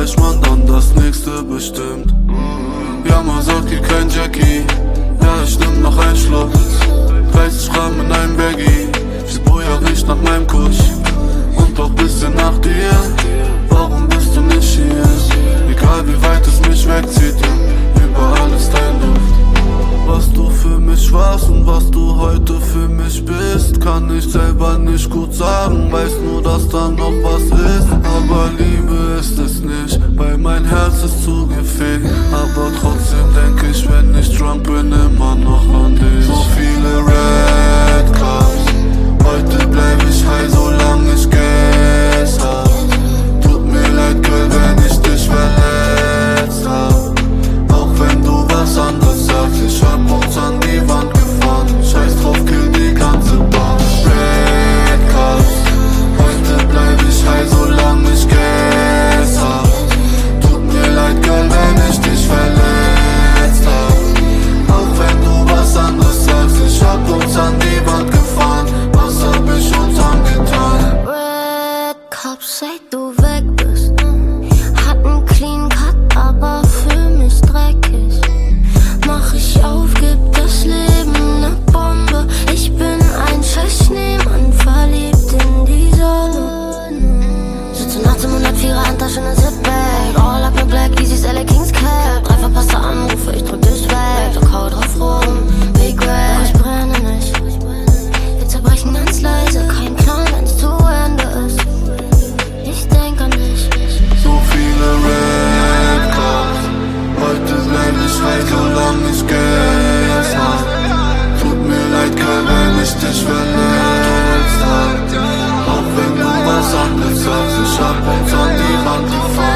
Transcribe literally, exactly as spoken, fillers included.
weiß man dann das nächste bestimmt. Ja, man sagt hier kein Jackie. Ja, ich nehm noch einen Schluck. dreißig Gramm in einem Baggy. Shibuya riecht nach meinem Kusch und auch bisschen nach dir. Warum bist du nicht hier? Egal wie weit es mich wegzieht, überall ist dein Duft. Was du für mich warst und was du heute für mich bist, kann ich selber nicht gut sagen. Weiß nur, dass da noch was ist, aber Liebe ist es nicht, weil mein Herz ist zu gefickt. Aber trotzdem denk ich, wenn ich drunk bin, immer noch an dich. So viele Red Cups, heute bleib ich high, solange ich Gas hab. Tut mir leid, Girl, wenn ich dich verletzt hab. Auch wenn du was anderes sagst, ich hab uns an die Wand gefahren. Scheiß drauf, kill die ganze Bar. Red Cups, heute bleib ich high, solange ich Gas hab. Tut mir leid, Girl, wenn ich dich verletzt hab. Auch wenn du was anderes sagst, ich hab uns an die Wand gefahren. Was hab ich uns angetan? Red Cups, seit du weg bist. Hat einen Clean Cut, aber für mich dreckig. Mach ich auf, gibt das Leben ne Bombe. Ich bin ein scheiß Schneemann, verliebt in die Sonne. Sitze nachts im hundertvierer Handtasche in der Zipbag. All up mir Black, Yeezys, L A Kings Cap. Drei verpasste Anrufe, ich drück dich weg. Doch hau drauf rum, Big Red. Ich brenne nicht, wir zerbrechen ganz leise. Kein Plan, wenn's zu Ende ist. Ich denk an dich. So viele Red Cups, heute bleib ich high, solange ich Gas hab. Tut mir leid, Girl, wenn ich dich verletzt hab. Auch wenn du was anderes sagst, ich hab uns an die Wand gefahren.